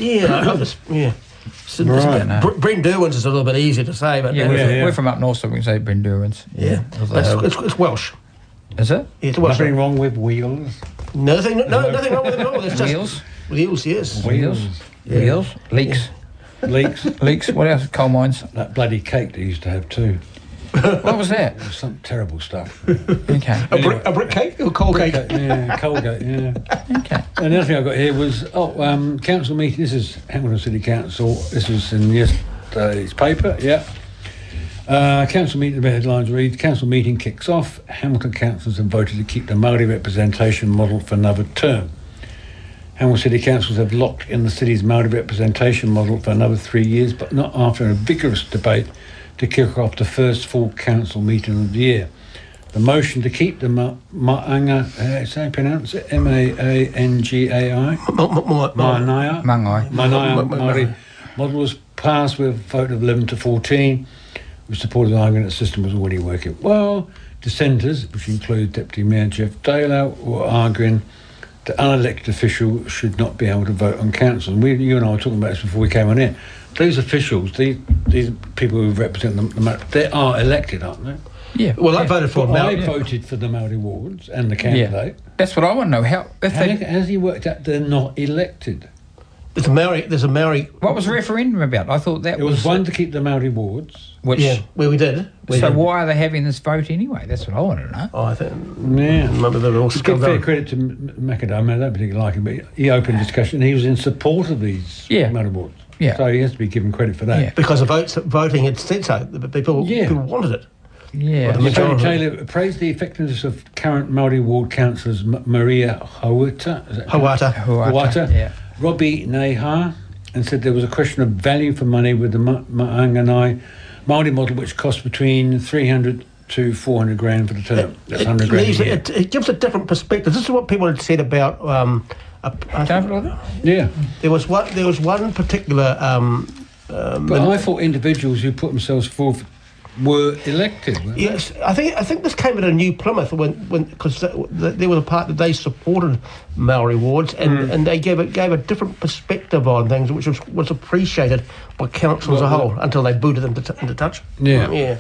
Brindurwins is a little bit easier to say, but we're from up north, so we can say Brindurwins. Yeah, it's Welsh. Is it? Yeah, it's Welsh. Nothing wrong with wheels. Nothing wrong with it at all. It's wheels. Wheels, yes. Wheels. Leaks. What else? Coal mines. That bloody cake they used to have too. What was that? It was some terrible stuff. Okay. A brick cake or coal cake? Yeah, coal cake, yeah. Okay. And the other thing I got here was, council meeting. This is Hamilton City Council. This was in yesterday's paper, council meeting, the headlines read, council meeting kicks off. Hamilton councillors have voted to keep the Māori representation model for another term. Hamilton City Councils have locked in the city's Māori representation model for another 3 years, but not after a vigorous debate to kick off the first full council meeting of the year. The motion to keep the Maanga, how do you pronounce it? Mangai? Mangai. Māori model was passed with a vote of 11 to 14, which supported the argument that the system was already working well. Dissenters, which include Deputy Mayor Jeff Taylor, were arguing that unelected officials should not be able to vote on council. And you and I were talking about this before we came on here. These officials, these people who represent them, they are elected, aren't they? Yeah. Well, I voted for I voted for the Māori wards and the candidate. Yeah. That's what I want to know. Has he worked out they're not elected? There's a Māori. What was the referendum about? I thought that it was one to keep the Māori wards. Which, where we did. Why are they having this vote anyway? That's what I want to know. Oh, I think. Yeah. Remember they were all give fair credit to Macadam. I don't particularly like him, but he opened discussion. He was in support of these Māori wards. Yeah. So he has to be given credit for that. Yeah. Because the voting had said so. People wanted it. Yeah. Tony Taylor praised the effectiveness of current Māori ward councillors Maria Hawata, Robbie Neha, and said there was a question of value for money with the Maanganai Māori model, which costs between 300 to 400 grand for the term. That's 100 grand a year. It gives a different perspective. This is what people had said about. Yeah. There was one particular. But I thought individuals who put themselves forward were elected. Yes, I think this came at a New Plymouth because there was a part that they supported Māori wards and they gave a different perspective on things, which was appreciated by council as a whole until they booted them into touch. Yeah.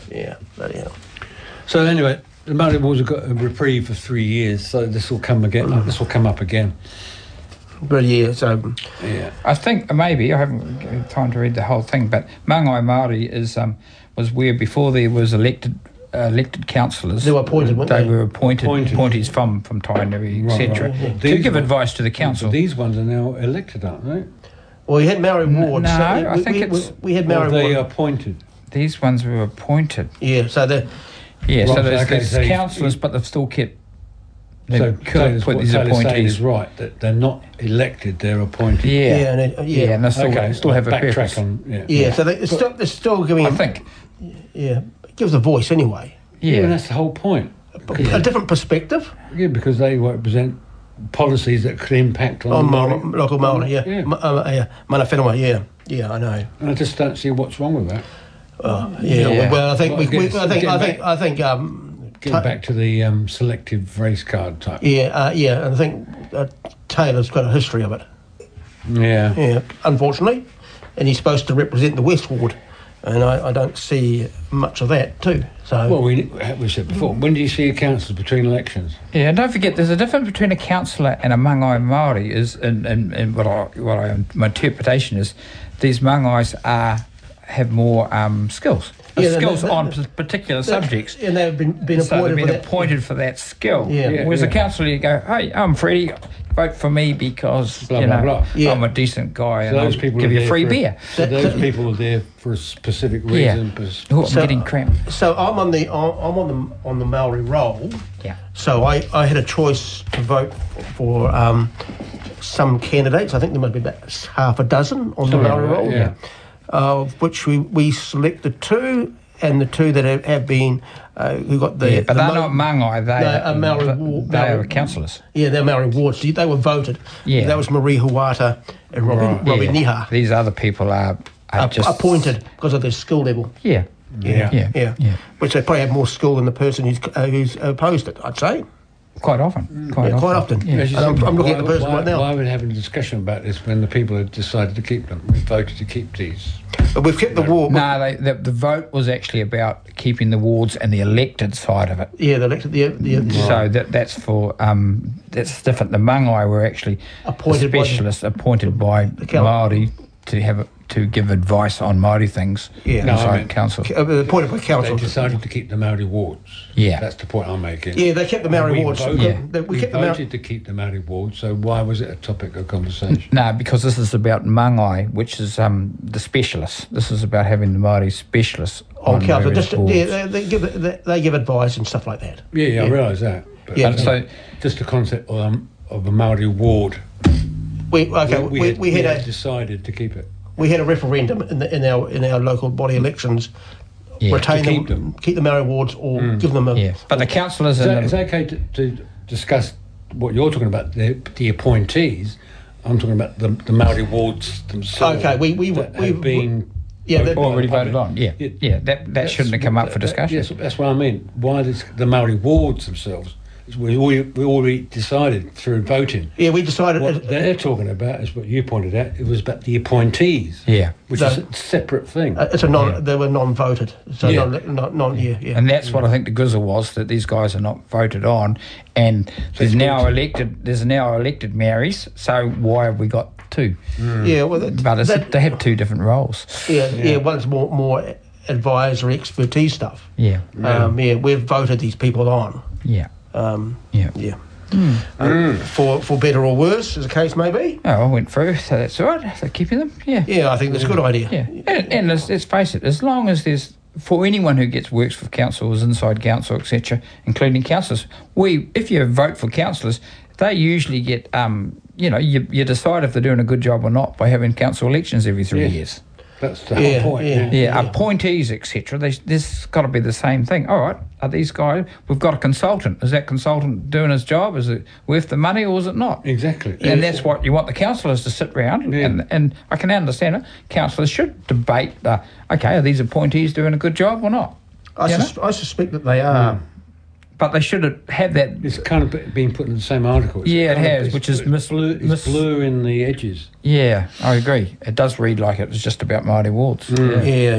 So anyway, the Māori wards have got a reprieve for 3 years, so this will come again. This will come up again. But so I think maybe I haven't had time to read the whole thing, but Mangai Māori was where before there was elected councillors. They were appointed, weren't they? They were appointees from Tainui, etc. To give advice to the council. These ones are now elected, aren't they? Well, we had Māori wards. No, I think we had Māori wards. They appointed. These ones were appointed. Yeah, so there's councillors, but they've still kept. So put these appointees is right that they're not elected; they're appointed. And they still have a purpose. So they're still giving. I think. Yeah, it gives a voice anyway. Yeah, and that's the whole point. A different perspective. Yeah, because they represent policies that could impact on local Māori. Mana whenua. Yeah, I know. And I just don't see what's wrong with that. Well, I think Getting back to the selective race card type. And I think Taylor's got a history of it. Yeah, unfortunately, and he's supposed to represent the West Ward, and I don't see much of that too. So, well, we said before. When do you see a council between elections? Yeah, and don't forget, there's a difference between a councillor and a Mangai Māori. And my interpretation is, these Mangais have more skills. Skills on particular subjects. And they've been appointed for that skill. Whereas a councillor, you go, hey, I'm Freddie, vote for me because blah, blah. I'm a decent guy and I'll give you a free beer. So those people are there for a specific reason. I'm getting cramped. So I'm on the Maori roll. Yeah. So I had a choice to vote for some candidates. I think there might be about half a dozen on the Maori roll. Yeah. Of which we selected two, and the two that have been who got the. But they're not Mangai. They are Maori wards. They are councillors. Yeah, they're Maori wards. They were voted. Yeah, that was Marie Hawata and Robbie Niha. These other people are just appointed because of their skill level. Yeah. Which they probably have more skill than the person who's opposed it, I'd say. Quite often. Quite often. Yeah. I'm looking at the person right now. Why are we having a discussion about this when the people have decided to keep them? We voted to keep these. But we've kept the ward. No, the vote was actually about keeping the wards and the elected side of it. Yeah, the elected. So that's for that's different. The Mangai were actually specialists appointed by Māori to give advice on Māori things. Council. Appointed by council. They decided to keep the Māori wards. Yeah. That's the point I'm making. Yeah, they kept the Māori wards. We voted to keep the Māori wards, so why was it a topic of conversation? No, because this is about Mangai, which is the specialists. This is about having the Māori specialists on council. They give advice and stuff like that. Yeah, I realise that. But so just the concept of a Māori ward We had decided to keep it. We had a referendum in our local body elections. Retain them, keep the Maori wards, or give them a. Yeah, but the councillors. It's okay to discuss what you're talking about, the appointees. I'm talking about the Maori wards themselves. Okay, we've been. Yeah, already voted on. Yeah. That shouldn't have come up for discussion. Yes, that's what I mean. Why does the Maori wards themselves? We already decided through voting. Yeah, we decided. What they're talking about is what you pointed out. It was about the appointees. Yeah, which is a separate thing. They were non-voted. So And that's what I think the grizzle was, that these guys are not voted on, and there's now elected Maoris. So why have we got two? Yeah, well, they have two different roles. Yeah. One's more advisory expertise stuff. Yeah. We've voted these people on. Yeah. For better or worse, as the case may be. Oh, I went through, so that's all right. So keeping them, Yeah, I think that's a good idea. Yeah, and let's face it, as long as there's, for anyone who works for councils, inside council, etc., including councillors, if you vote for councillors, they usually get, you decide if they're doing a good job or not by having council elections every 3 years. That's the whole point. Appointees, etc. There's got to be the same thing. All right, are these guys? We've got a consultant. Is that consultant doing his job? Is it worth the money, or is it not? Exactly. And that's what you want the councillors to sit round, and I can understand it. Councillors should debate. Are these appointees doing a good job or not? I suspect that they are. But they should have that. It's kind of been put in the same article. It has, which is blue in the edges. Yeah, I agree. It does read like it was just about Māori wards. But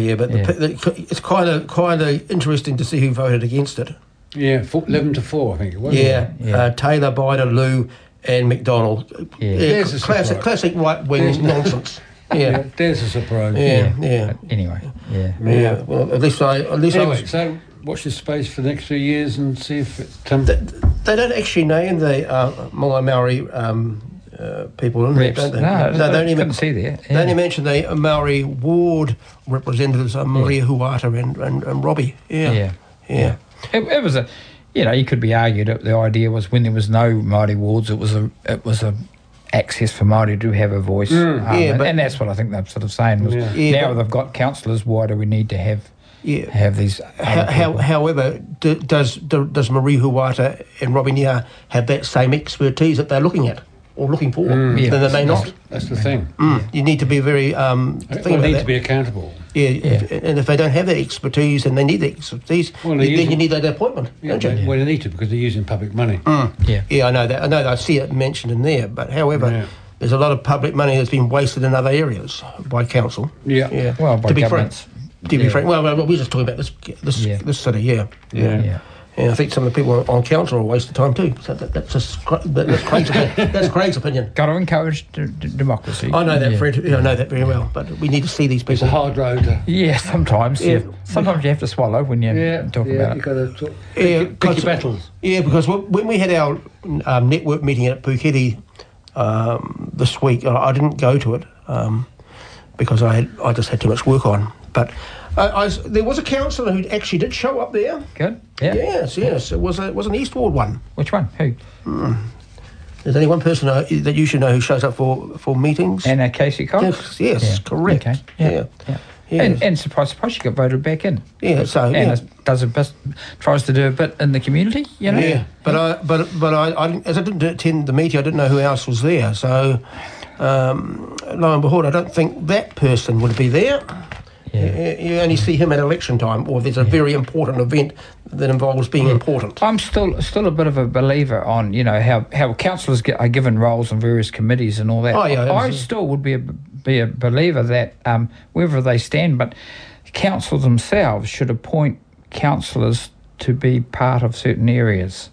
it's kind of interesting to see who voted against it. Yeah, 11-4, I think it was. Taylor, Bider, Lou, and McDonald. There's a classic right-wing nonsense. Yeah, there's a surprise. Yeah. Anyway, Well, at least I was. So watch this space for the next 3 years and see if it. They don't actually name the Maori people in there, don't they? No, they don't even see there. They only mention the Maori ward representatives, Maria Huata and Robbie. Yeah. It was a, you could be argued that the idea was when there was no Māori wards, it was a access for Māori to have a voice. And that's what I think they're sort of saying was now they've got councillors, why do we need to have these? However, does Maria Huata and Robbie Nia have that same expertise that they're looking at or looking for? Then they may not. That's the thing. You need to be very to be accountable. And if they don't have that expertise and they need that expertise, then you need that appointment, don't you? Well, they need to because they're using public money. I know that. I see it mentioned in there, but however, there's a lot of public money that's been wasted in other areas by council. Well, by governments. To be frank, well, we're just talking about this city, Yeah, I think some of the people on council are a waste of time too. So that's Craig's opinion. Got to encourage democracy. I know that, Fred. I know that very well. But we need to see these people. It's a hard road. Yeah, sometimes. Sometimes you have to swallow when you talk about it. You've got to pick your battles. Yeah, because when we had our network meeting at Puketi this week, I didn't go to it because I just had too much work on. But there was a councillor who actually did show up there. Good. Yeah. Yes. It was an East Ward one. Which one? Who? There's only one person that you should know who shows up for meetings. Anna Casey Cox? Yes, correct. Okay. Yeah. And surprise, she got voted back in. Yeah, so Anna tries to do a bit in the community, Yeah, but I as I didn't attend the meeting, I didn't know who else was there. So lo and behold, I don't think that person would be there. You only see him at election time, or there's a very important event that involves being important. I'm still a bit of a believer on how councillors are given roles on various committees and all that. I still would be a believer that wherever they stand, but councils themselves should appoint councillors to be part of certain areas.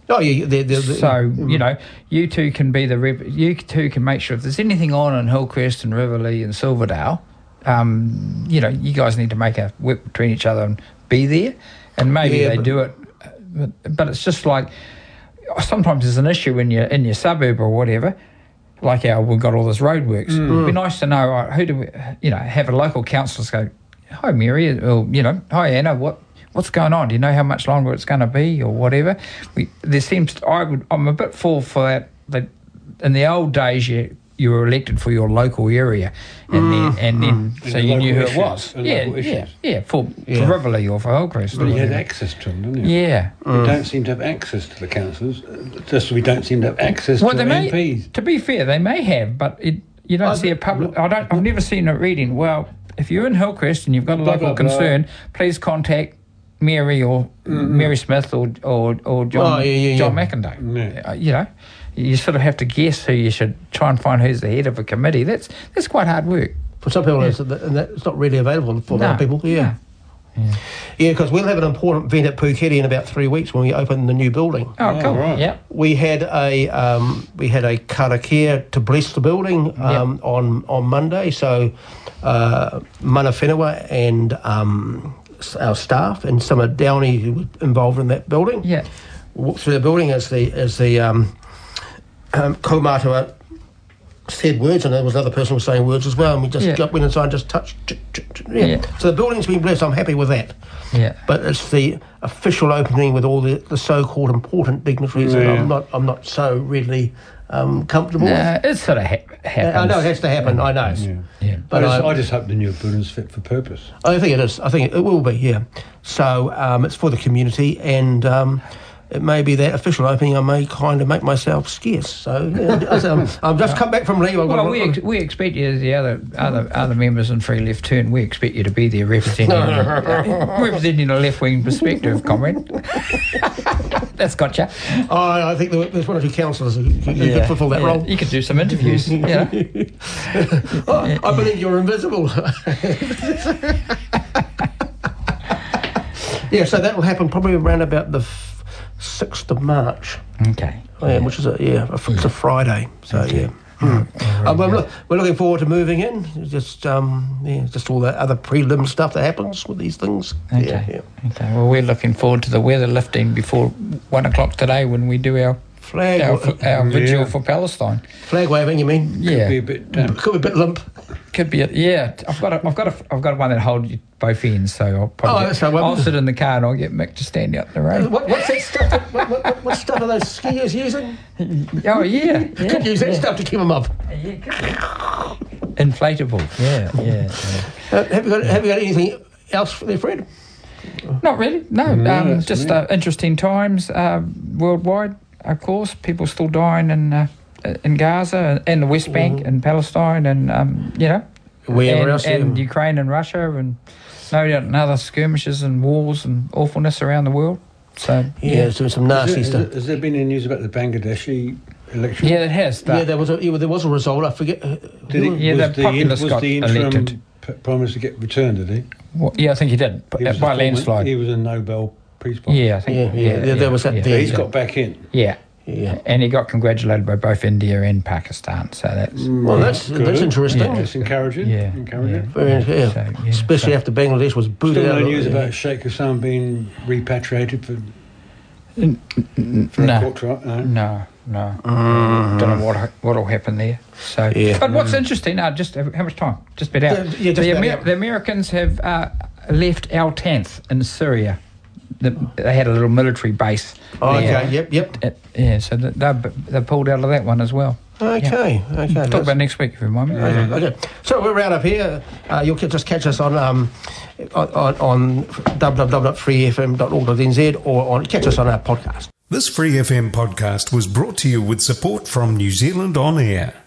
You two can be you two can make sure if there's anything on in Hillcrest and Riverlea and Silverdale. You guys need to make a work between each other and be there, and maybe they do it. But it's just like sometimes there's an issue in your suburb or whatever. Like we've got all this roadworks. It'd be nice to know who do we, have a local councillor go, hi Mary, or hi Anna, what's going on? Do you know how much longer it's going to be or whatever? I'm a bit full for that. In the old days, you were elected for your local area, and then so you knew who it was. For Rivoli or for Hillcrest. But you had access to them, didn't you? Yeah. We don't seem to have access to the councillors. Just we don't seem to have access to MPs. To be fair, they may have, but you don't see a public. I've never seen a reading. Well, if you're in Hillcrest and you've got a local concern, please contact Mary or Mary Smith or John McIntyre. You know, you sort of have to guess who you should try and find who's the head of a committee. That's quite hard work. For some people, it's not really available for other people. Yeah. Because we'll have an important event at Puketi in about 3 weeks when we open the new building. Oh, cool! Right. Yeah, we had a karakia to bless the building on Monday. So mana whenua and our staff and some of Downey who were involved in that building. Yeah, walked through the building as the kaumātua said words, and there was another person who was saying words as well, and we just went inside and just touched. So the building's been blessed. I'm happy with that. Yeah. But it's the official opening with all the so-called important dignitaries that I'm not so readily comfortable with. It sort of happens. I know it has to happen. I know. Yeah. But I just hope the new building's fit for purpose. I think it is. I think it will be. Yeah. So it's for the community, and it may be that official opening. I may kind of make myself scarce. So I've just come back from leave. We expect you, as the other members in Free Left Turn, we expect you to be there representing a left-wing perspective, comrade. That's gotcha. I think there's one or two councillors who could fulfil that role. You could do some interviews. I believe you're invisible. So that will happen probably around about the 6th of March. Okay. Which is it's a Friday. So we're looking forward to moving in. Just all the other prelim stuff that happens with these things. Okay. Well, we're looking forward to the weather lifting before 1 o'clock today when we do our vigil for Palestine. Flag waving, you mean? Yeah. Could be a bit could be a bit limp. Could be. I've got one that holds you both ends, so I'll sit in the car and I'll get Mick to stand out the road. What's that stuff? What stuff are those skiers using? Oh yeah. You could use that stuff to keep them up. Yeah, inflatable. Yeah. Have you got anything else there, Fred? Not really. No. Just interesting times worldwide. Of course, people still dying in Gaza and the West Bank and Palestine and wherever else, and Ukraine and Russia and no doubt other skirmishes and wars and awfulness around the world. So there's been some nasty stuff. Has there been any news about the Bangladeshi election? Yeah, it has. There was a result. I forget. The populist got elected. Prime Minister get returned? Did he? Well, I think he did by a landslide. He was a Nobel Peace Prize. Yeah, I think. There was that. He's got back in. Yeah, and he got congratulated by both India and Pakistan. So that's that's interesting. Yeah, that's encouraging. Especially after Bangladesh was booted out. Still no news about Sheikh Hassan being repatriated for No. Mm-hmm. Don't know what'll happen there. So, but what's interesting? Just how much time? Just a bit out. The Americans have left Al Tanf in Syria. They had a little military base. Oh, okay. Yep. So they pulled out of that one as well. Okay. Talk about next week if you remind me. Okay. So we're round up here. You'll just catch us on www.freefm.org.nz or catch us on our podcast. This Free FM podcast was brought to you with support from New Zealand On Air.